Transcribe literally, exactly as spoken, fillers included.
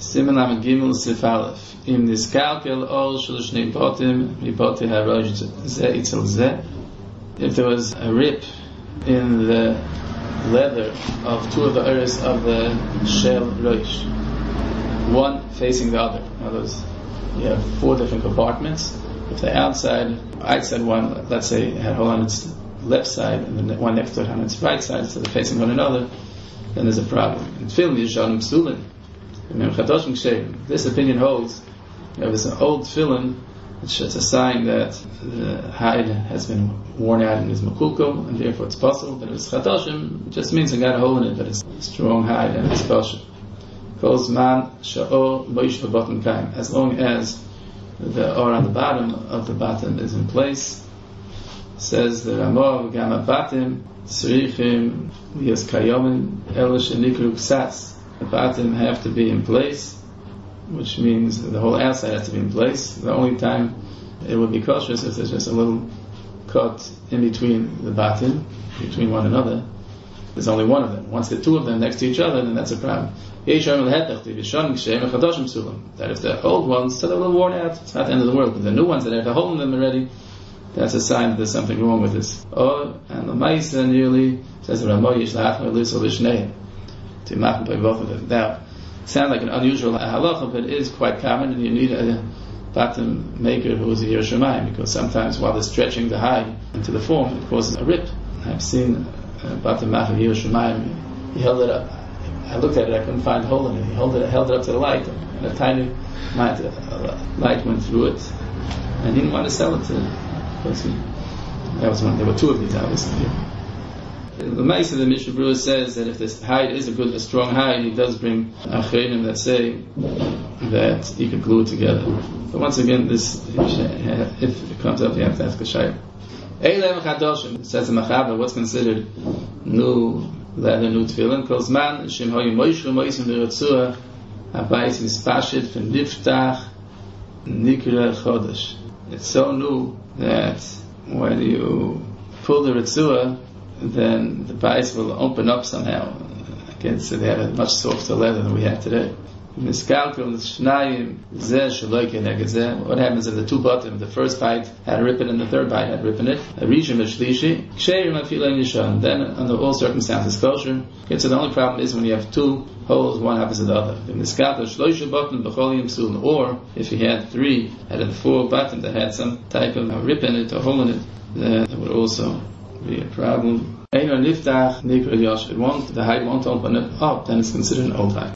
Siman Lamed Gimel Sif Aleph. Im niskalkel ol shel shnei botim miboti harosh zeh itzel zeh. If there was a rip in the leather of two of the ears of the shel rosh, one facing the other. In other words, you have four different compartments. If the outside, outside one, let's say, had a hole on its left side, and the one next to it on its right side, so they're facing one another, then there's a problem. In film, Yishanim Psulin. This opinion holds that there's an old tefillin, it's a sign that the hide has been worn out and is makulko, and therefore it's possible. But if it's chatoshim, it just means it got a hole in it, but it's a strong hide and it's possible. Calls man sha'o moish v'bottom kaim. As long as the or on the bottom of the bottom is in place, says the Ramah v'gam batim tzrichim liyos kayomin ela shenikru ksas. The bottom have to be in place, which means the whole outside has to be in place. The only time it would be kosher is if there's just a little cut in between the bottom, between one another. There's only one of them. Once the two of them next to each other, then that's a problem. That if the old ones, so they're a little worn out, it's not the end of the world. But the new ones that have a hole in them already, that's a sign that there's something wrong with this. Oh, and the Maisa nearly says the Ramah Yishlach Melisol Lishnei. To map by both of them. Now, it sounds like an unusual halacha, but it is quite common, and you need a bottom maker who is a Yerushalayim, because sometimes while they're stretching the hide into the form, it causes a rip. I've seen a bottom maker of Yerushalayim, he held it up. I looked at it, I couldn't find a hole in it. He held it, held it up to the light, and a tiny light, a light went through it, and he didn't want to sell it to because he, that was one. There were two of these, obviously. The Maisa of the Mishnah Berurah says that if this hide is a good, a strong hide, he does bring achreinim that say that he can glue it together. But once again, this if it comes up, you have to ask a shayla. Eilem chadoshim, says the Machaber, what's considered new leather, new tefillin? Kol zman shem hoyu moishru moisim v'ritzua habayis mispashit v'niftach nikra chodesh. It's so new that when you pull the ritzua, then the bias will open up somehow. Again, so they have a much softer leather than we have today. What happens if the two bottom, the first bite had a rip in it and the third bite had a rip in it? A region of shlishi, then under all circumstances kosher. Okay, so the only problem is when you have two holes, one opposite the other. Or if you had three, had a four bottom that had some type of rip in it or hole in it, then it would also be a problem. It won't, the hide won't open it up, then it's considered an old hide.